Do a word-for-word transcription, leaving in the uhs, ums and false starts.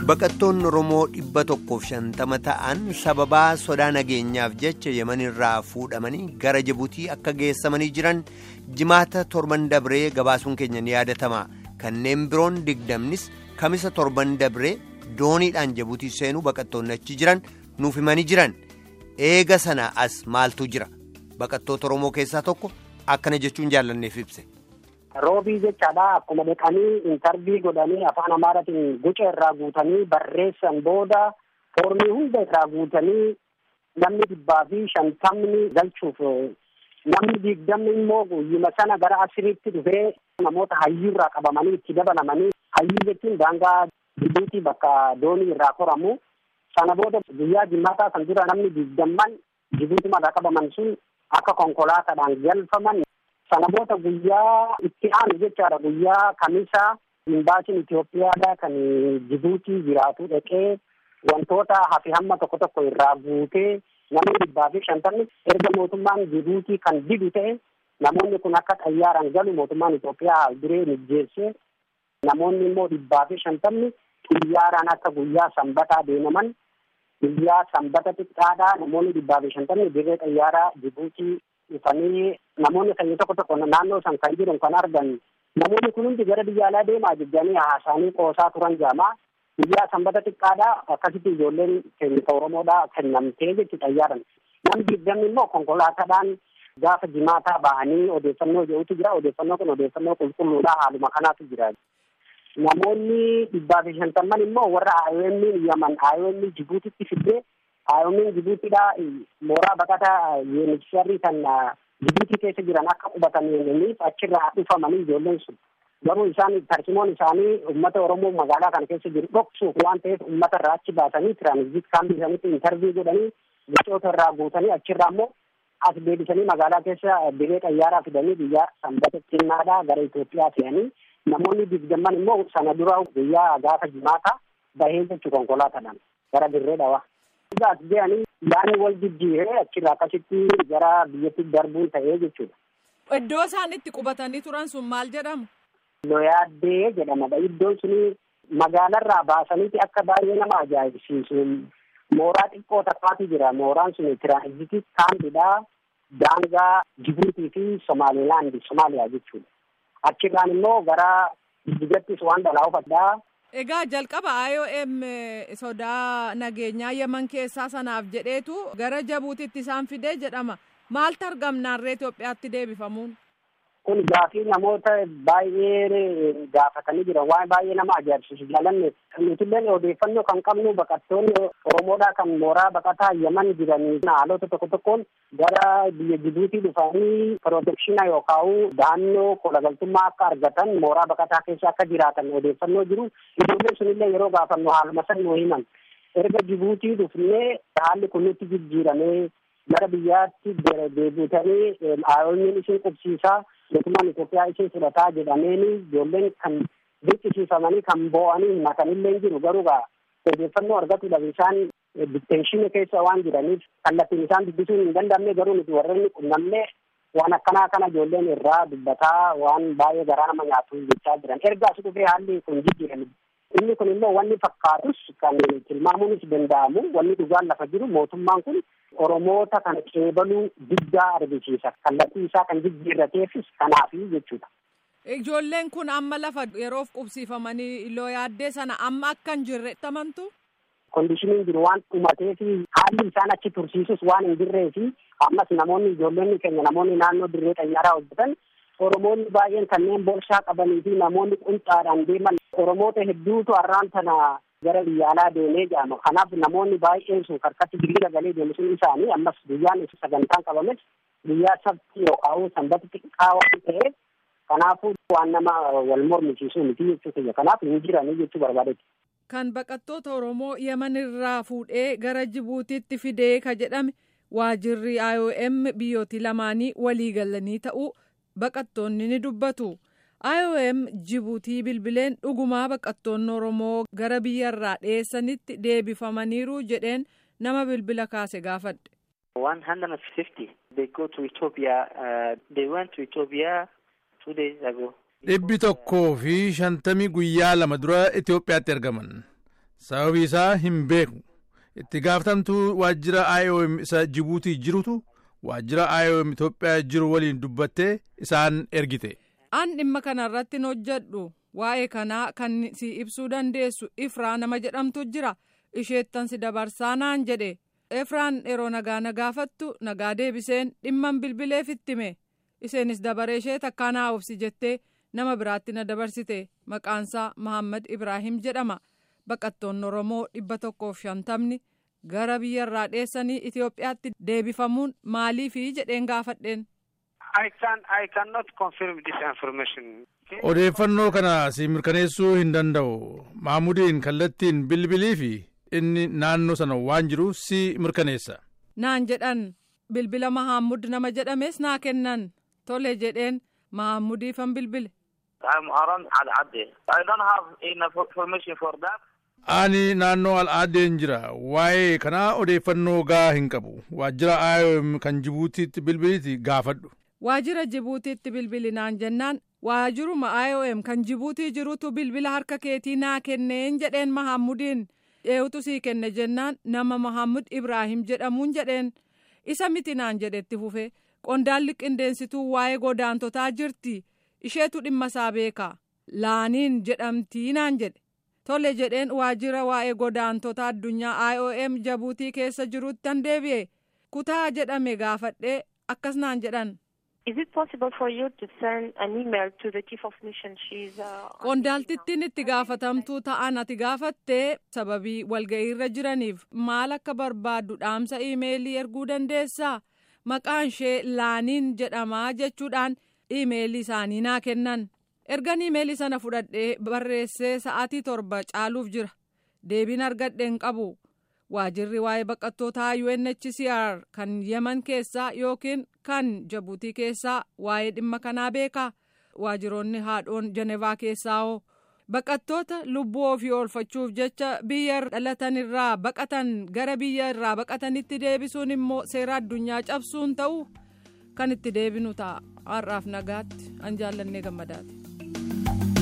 Baqattoonni Oromoo dhibba tokkoof shantama ta'an sababaa sodaa nageenyaaf jecha Yemen irraa fuudhamanii gara Jibuutii akka geessamanii jiran jimaata torban dabree gabaasuun keenya ni yaadatama. Kanneen biroon digdamnis kamisa torban dabree dooniidhaan Jibuutii seenuu baqattoonni achi jiran nuuf himanii jiran. Eega sana as maaltu jira? Baqattoota Oromoo keessaa tokko akkana jechuun jaallanneef ibse. Roobii jechaadha akkuma dhaqanii intarvii godhanii afaan Amaaraatiin guca irraa guutanii barreessan booda foormii hunda irraa guutanii namni dhibbaa fi shantamni galchuuf namni digdamni immoo guyyuma sana gara asiriitti dhufee namoota hayyuu irraa qabamanii itti dabalamanii hayyuu jechuun daangaa Jibuutii bakka doonii irraa koramu sana booda guyyaa jimaataa kan dura namni digdamman Jibuutii irraa qabaman sun akka konkolaataadhaan galfaman. Sana booda guyyaa itti aanu jechaadha guyyaa kamisa imbaasiin Itoophiyaadha kan Jibuutii jiraatu dhaqee wantoota hafi hamma tokko tokko irraa guutee namoonni dhibbaa fi shantamni erga mootummaan Jibuutii kan didu ta'e namoonni kun akka xayyaaraan galu mootummaan Itoophiyaa duree mijjeesse namoonni immoo dhibbaa fi shantamni xiyyaaraan akka guyyaa sanbataa deemaman guyyaa sanbata xiqqaadhaa namoonni dhibbaa fi shantamni dirree xayyaaraa Jibuutii dhufanii namoonni sanyii tokko tokko naannoo san kan jiran kan argan namoonni kun hundi gara biyya alaa deemaa jiranii haasaanii qoosaa turan jaamaa biyyaa sanbata xiqqaadhaa akkasitti ijoolleen keenya Oromoodhaa kennamtee jechuudha xayyaaran namni digdamni immoo konkolaataadhaan gaafa jimaataa bahanii odeeffannoo jedhutu jira odeeffannoo kun odeeffannoo qulqulluudhaa haaluma kanaatu jira. Namoonni dhibbaa fi shantamman immoo warra I O M Yaman I O M Jibuutitti fiddee I O M Jibuutiidhaa mooraa baqataa U N H C R kan Jibuutii keessa jiran akka qubataniif achirraa dhufamanii ijoolleen sun garuu isaan tarsiimoon isaanii uummata Oromoo magaalaa kana keessa jiru dhoksuuf waan ta'eef uummata irraa achi baasanii tiraanziit kaampii isaaniitti intarvii godhanii gochoota irraa guutanii achirraa immoo as deebisanii magaalaa keessa dirree xayyaaraa fidanii biyya sanbata xinnaadhaa gara Itoophiyaa fe'anii namoonni digdamman immoo sana dura guyyaa gaafa jimaataa bahee jechuu konkolaataadhaan gara dirree dhawaa. As deemanii yaani wal jijjiiree achirraa akkasitti gara biyyatti darbuun ta'ee jechuudha. Iddoo isaan itti qubatanii turan sun maal jedhamu? Looyaaddee jedhamadha. Iddoon suni magaalarraa baasaniiti akka baay'ee nama ajaa'ibsiisu. Mooraa xiqqoo takkaatu jira. Mooraan suni tiraanzitii kaampiidhaa daangaa Jibuutii fi Somaalilaandi Somaaliyaa jechuudha. Achirraan immoo gara Jijjigattis waan dhalaa ufadhaa. Egaa jalqaba I O M sodaa nageenyaa Yemen keessaa sanaaf jedheetu gara Jibuutiitti isaan fidee jedhama. Maaltu argamnaarree Itoophiyaatti deebifamuun? Kun gaafii namoota baay'ee gaafatanii jiran waan baay'ee nama ajaa'ibsiisu jaalanne nutilleen odeeffannoo kan qabnu baqattoonni Oromoodhaa kan mooraa baqataa Yemen jiranii haalota tokko tokkoon gara biyya Jibuutii dhufanii pirootekshina yookaan daannoo kolagaltummaa akka argatan mooraa baqataa keessa akka jiraatan odeeffannoo jiru. Ijoolleen sunillee yeroo gaafannu haaluma san nuu himan. Erga Jibuutii dhufnee haalli kun nutti jijjiiramee gara biyyaatti deebitanii I O M isin qubsiisaa mootummaan Itoophiyaa isin fudhataa jedhameeni ijoolleen kan dirqisiifamanii kan boo'anii himatanillee jiru garuu odeeffannoo argatuudhaaf isaan ditteenshinii keessa waan jiraniif kallattiin isaan dubbisuun hin danda'amne garuu nuti warreen qunnamnee waan akkanaa kana ijoolleen irraa dubbataa waan baay'ee garaa nama nyaatu jechaa jiran erga as dhufee haalli kun jijjiirame. Inni kun immoo wanni fakkaatus kan tilmaamuunis danda'amu wanni dhugaan lafa jiru mootummaan kun Oromoota kana qeebaluu guddaa argisiisa. Kallattii isaa kan jijjiirrateefis kanaafi jechuudha. Ijoolleen kun amma lafa yeroof qubsiifamanii looyaaddee sana amma akka hin jirre tamantu? Kondishiniin jiru waan dhumatee fi haalli isaan achi tursiisus waan hin jirree fi ammas namoonni ijoolleen keenya namoonni naannoo dirree xayyaaraa hojjetan Oromoonni baay'een kanneen borshaa qabanii fi namoonni qunxaadhaan deeman Oromoota hedduutu har'aan tana gara biyya alaa deemee jedhama. Kanaaf namoonni baay'een sun harkatti diriira galee deemu sun isaanii ammas guyyaan isa sagantaan qabames guyyaa sabti yookaan sanbata xiqqaa waan ta'eef kanaafuu waan nama wal mormisiisuu miti jechuudha. Kanaaf hin jiranii jechuu barbaadetti. Kan baqattoota Oromoo Yemen irraa fuudhee gara Jibuutiitti fidee ka jedhame waajirri I O M biyyooti lamaanii walii galanii ta'uu baqattoonni ni dubbatu. I O M Jibuutii bilbileen dhugumaa baqattoonni Oromoo gara biyyarraa dhiyeessanitti deebifamaniiru jedheen nama bilbila kaase gaafadhe. one hundred fifty they go to Ethiopia. Uh, they went to Ethiopia two days ago. Dhibbi tokkoo fi shantamii guyyaa lama dura Itoophiyaatti ergaman. sababii isaa hin beeku. Itti gaafatamtuu waajjira I O M isa Jibuutii jirutu waajjira I O M Itoophiyaa jiru waliin dubbattee isaan ergite. An dhimma kanarratti hojjedhu waa'ee kanaa kan si ibsuu dandeessu Ifraa nama jedhamtu jira. Isheettan si dabarsaa naan jedhe. Efraan yeroo nagaa na gaafattu nagaa deebiseen dhimman bilbileef ittime. Iseenis dabaree ishee takkaan haa'ufsi jettee nama biraatti na dabarsite. Maqaansaa Mahammad Ibraahim jedhama. Baqattoonni Oromoo dhibba tokkoof shantamni gara biyyarraa dheessanii Itoophiyaatti deebifamuun maaliifi jedheen gaafadheen. I can I cannot confirm this information. Odeeffannoo kana si mirkaneessuu hin danda'u. Mahmudiin kallattiin bilbilii fi inni naannoo sana waan jiru si mirkaneessa. Naan jedhan bilbila Mahammud nama jedhames naa kennan. Tole jedheen Mahammudiifan bilbile. I'm around Al-Adde. I don't have enough information for that. Ani naannoo Al-Addeen jira. Waa'ee kanaa odeeffannoo gaa hin qabu. Waajjira I O M kan Jibuutiitti bilbiliiti gaafadhu. Waajjira Jibuutiitti bilbili naan jennaan waajjiruma I O M kan Jibuutii jirutu bilbila harka keetii naa kenneen jedheen Mahammudiin. Dheewutu sii kenne jennaan nama Mahammud Ibraahim jedhamuun jedheen. Isa miti naan jedhetti fufe. Qondaalli qindeensituu waa'ee godaantotaa jirti. Isheetu dhimma isaa beeka. Laaniin jedhamtii naan jedhe. Tole jedheen waajjira waa'ee godaantota addunyaa I O M Jibuutii keessa jirutti han deebi'e. Kutaa jedhame gaafadhee akkas naan jedhan. Is it possible for you to send an email to the chief of mission? She's uh, Qondaaltittiin itti gaafatamtuu ta'an ati gaafattee sababii walga'iirra jiraniif maal akka barbaaddu dhaamsa iimeelii erguu dandeessaa? Maqaan ishee Laaniin jedhamaa jechuudhaan iimeelii isaanii naa kennan. Ergan iimeelii sana fudhadhee barreessee sa'aatii torba caaluuf jira. Deebiin argadheen qabu. Waajirri waa'ee baqattootaa U N H C R kan Yemen keessaa yookiin kan Jibuutii keessaa waa'ee dhimma kanaa beeka. Waajiroonni haadhoon Jenevaa keessaa hoo baqattoota lubbuu ofii oolfachuuf jecha biyya dhalatan irraa baqatan gara biyya irraa baqatanitti deebisuun immoo seera addunyaa cabsuun ta'u kan itti deebinu ta'a. Har'aaf nagaatti an jaallannee gammadaati.